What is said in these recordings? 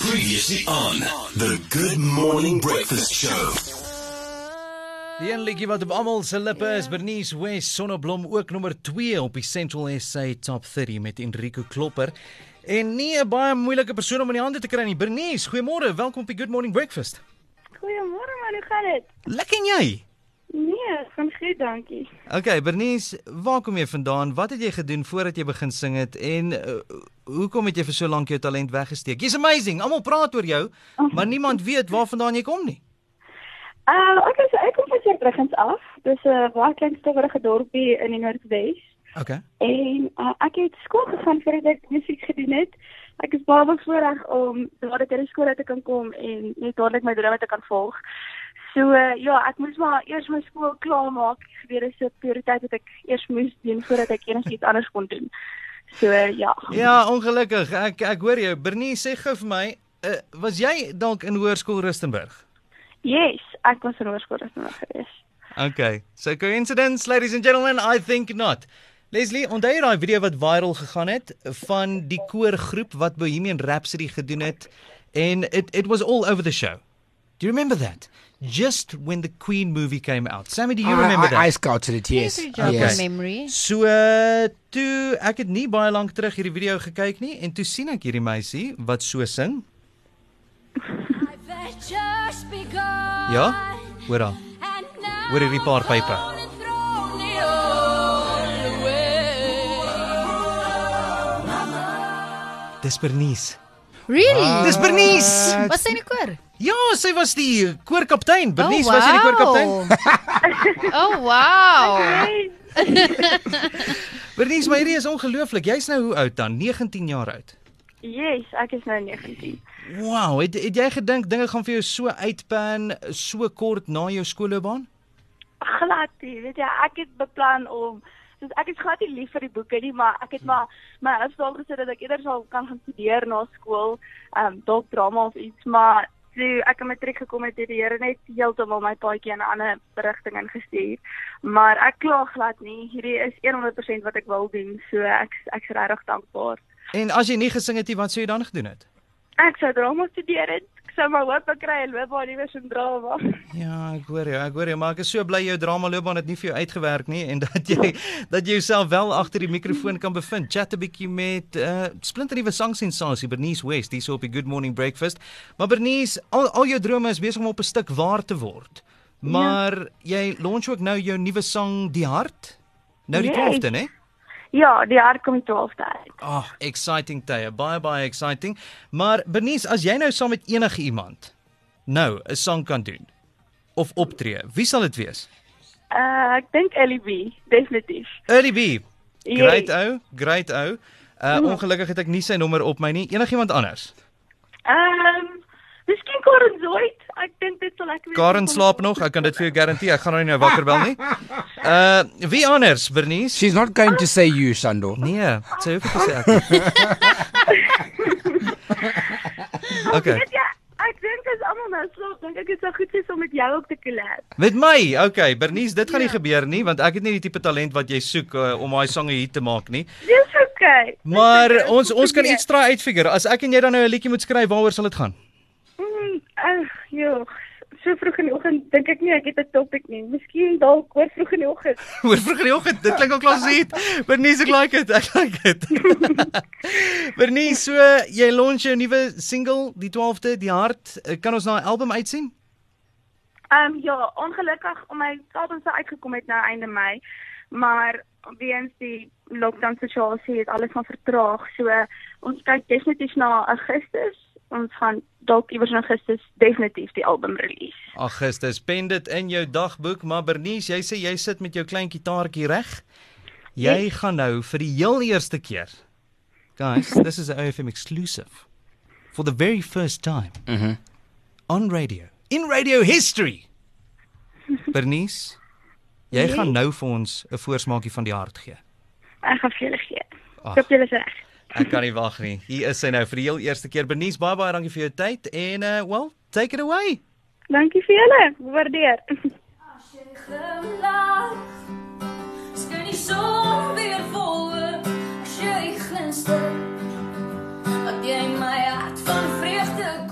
Previously on the Good Morning Breakfast Show. Die een liedjie wat op almal se lippe is, Bernice West, Sonneblom, ook nommer 2 op die Central SA Top 30 met Enrico Klopper. En nie 'n baie moeilike persoon om in die hande te kry nie. Bernice, goeiemôre, welkom op die Good Morning Breakfast. Goeiemôre man, hoe gaan dit? Lekker en jy? Nee, gaan goed, dankie. Okay, Bernice, waar kom jy vandaan? Wat het jy gedoen voordat jy begin sing het? En hoekom het jy vir so lank jou talent weggesteek? Jy's amazing, almal praat oor jou, maar niemand weet waarvandaan jy kom nie. Okay, so ek kom van Seerbruggens af. Dis 'n baie klein stowwerige dorpie in die Noordwes. Okay. En ek het skool gegaan voordat ek musiek gedoen het. Ek is baie bevoorreg om dadelik uit die skool uit te kan kom en net dadelik my drome te kan volg. So ja, ek moes maar eers my skool klaarmaak. Dit is 'n prioriteit wat ek eers moes doen voordat ek enigiets anders kon doen. So ja. Ja, ongelukkig. Ek hoor jou. Bernice, sê gou vir my, was jy dalk in Hoërskool Rustenburg? Yes, ek was in Hoërskool Rustenburg gewees. Okay, so coincidence, ladies and gentlemen, I think not. Leslie, onthou jy daai video wat viral gegaan het van die koorgroep wat Bohemian Rhapsody gedoen het en it was all over the show. Do you remember that? Just when the Queen movie came out. Sammy, do you remember that? I scouted it, yes. Yes. Memory. So, toe ek het nie baie lank terug hierdie video gekyk nie en toe sien ek hierdie meisie wat so sing. Ja? Hoor dan. Hoor hierdie paar pype. Dis Bernice. Really? Dis Bernice! Was sy in die koor? Ja, sy was die koorkaptein. Bernice was die koorkaptein. Oh, wow. Bernice, maar hierdie is ongelooflik. Jy's nou hoe oud dan? 19 jaar oud. Yes, ek is nou 19. Wow, het jy gedink dinge gaan vir jou so uitpan so kort na jou skoolloopbaan? Glad nie, weet jy, ek het beplan om, dus ek is glad nie lief vir die boeke nie, maar ek het maar my huisdaal gesê dat ek eerder sal kan gaan studeer na skool, dalk drama of iets, maar toe ek in matriek gekom het, die Here net heeltemal my paadjie in 'n ander rigting ingestuur. Maar ek kla glad nie, hierdie is 100% wat ek wil doen, so ek's regtig dankbaar. En as jy nie gesing het nie, wat sou jy dan gedoen het? Ek sou drama studeer het, ek sou maar hoop kry en loopbaan iewers in drama. Ja, ek hoor jou, maar ek is so bly jou drama loopbaan het nie vir jou uitgewerk nie en dat jy jouself wel agter die mikrofoon kan bevind. Chat 'n bietjie met splinternuwe sangsensasie Bernice West, hier so op die Good Morning Breakfast. Maar Bernice, al jou drome is besig om op 'n stuk waar te word. Maar jy launch ook nou jou nuwe sang Die Hart? Nou die 12de, né? Ja, die Hart kom die 12de uit. Exciting tye, baie exciting. Maar Bernice, as jy nou saam met enige iemand nou 'n sang kan doen of optree, wie sal dit wees? Ek dink Ellie B, definitief. Early B. Great ou. Ongelukkig het ek nie sy nommer op my nie. Enigiemand anders? Miskien Karen Zoid. Ek dink dit sal lekker wees. Karen slaap nog, ek kan dit vir jou garandeer. Ek gaan haar nie nou wakker bel nie. Wie anders, Bernice? She's not going to say you, Sando. Nee, sy hoef nie te sê ek. Okay. Weet jy, ek dink as almal nou slaap, dink ek dit sou goed wees om met jou ook te collab. Met my? Okay, Bernice, dit gaan nie gebeur nie, want ek het nie die tipe talent wat jy soek om daai sange hit te maak nie. Dis okay. Maar ons kan iets try uitfigure. As ek en jy dan nou 'n liedjie moet skryf, waaroor sal dit gaan? Joh, so vroeg in die oggend dink ek nie ek het 'n topic nie. Miskien dalk oor vroeg in die oggend. Oor vroeg in die oggend, dit klink al klassiek. Bernice, ek like it. Bernice, so jy launch jou nuwe single, die 12de, Die Hart. Kan ons na 'n album uitsien? Ja, ongelukkig om my album sou uitgekom het nou einde Mei, maar weens die lockdown situasie het alles van vertraag. So ons kyk definitief na Augustus. Ons gaan dalk iewers in Augustus definitief die album release. Augustus, pen dit in jou dagboek, maar Bernice, jy sê jy sit met jou klein gitaartjie reg. Jy gaan nou vir die heel eerste keer. Guys, this is an OFM exclusive. For the very first time. On radio. In radio history. Bernice, jy gaan nou vir ons 'n voorsmaakie van Die Hart gee. Ek gaan vir julle gee. Ek hoop julle is reg. Ek kan nie wag nie. Hier is sy nou vir die heel eerste keer. Bernice, baie dankie vir jou tyd en well, take it away. Dankie vir julle. Waardeer. As jy glimlag, skyn die son weer volle. As jy glinster, dat jy my hart van vreugde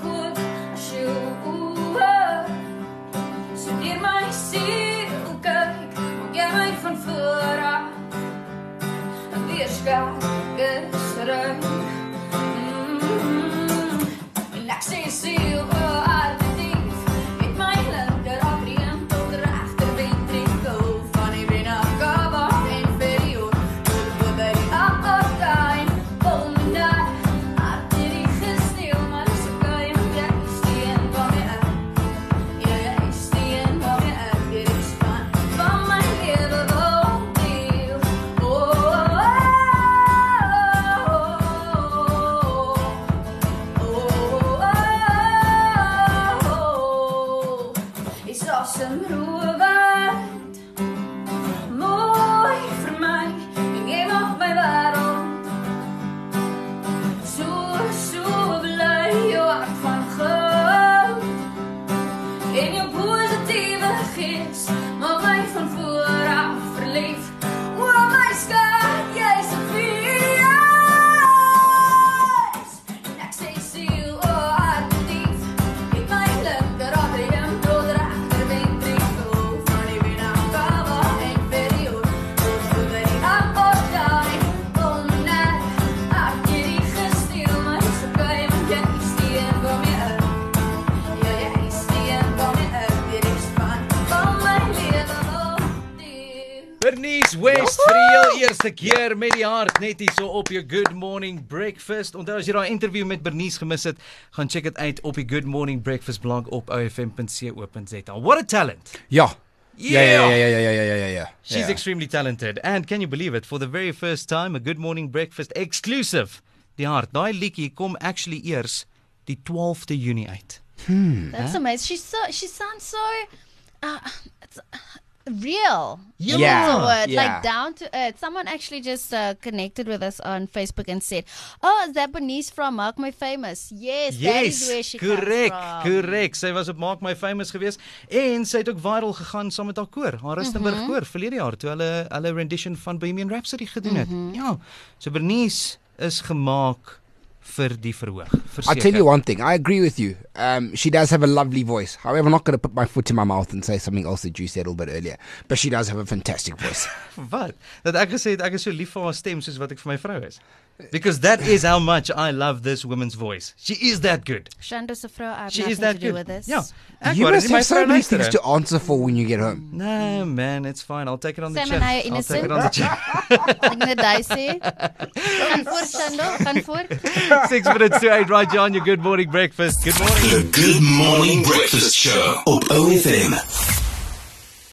West vir die heel eerste keer met die hart net hier so op jou Good Morning Breakfast. Onthou as jy daai interview met Bernice gemis het, gaan check dit uit op die Good Morning Breakfast blog op ofm.co.za. What a talent. Yeah. Yeah. Yeah. She's extremely talented. And can you believe it? For the very first time, a Good Morning Breakfast exclusive. Die hart. Daai liedjie kom actually eers die 12de Junie uit. That's amazing. She sounds so it's real. Yeah. That's the word. Yeah. Like down to earth. Someone actually just connected with us on Facebook and said, "Oh, is that Bernice from Mark My Famous?" Yes, that is where she comes from. Correct. Sy was op Mark My Famous geweest en sy het ook viral gegaan saam met haar koor, haar Rustenburg koor verlede jaar toe hulle rendition van Bohemian Rhapsody gedoen het. Ja. So Bernice is gemaak vir die verhoog. I'll tell you one thing. I agree with you. She does have a lovely voice. However, I'm not going to put my foot in my mouth and say something else that you said a little bit earlier. But she does have a fantastic voice. Wat? Dat ek gesê het ek is so lief vir haar stem soos wat ek vir my vrou is. Because that is how much I love this woman's voice. She is that good. Shando se vrou, I have She nothing is that to do good. with this. Ja. You must have so many things to answer for when you get home. No, man, it's fine. I'll take it on the Sam chin. and I are I'll take innocent. it on the chin. Ek net daai sê. Gaan voort Shando, gaan voort. 6 minutes to 8 right here on your Good Morning Breakfast. Good morning. The Good Morning Breakfast Show op OFM.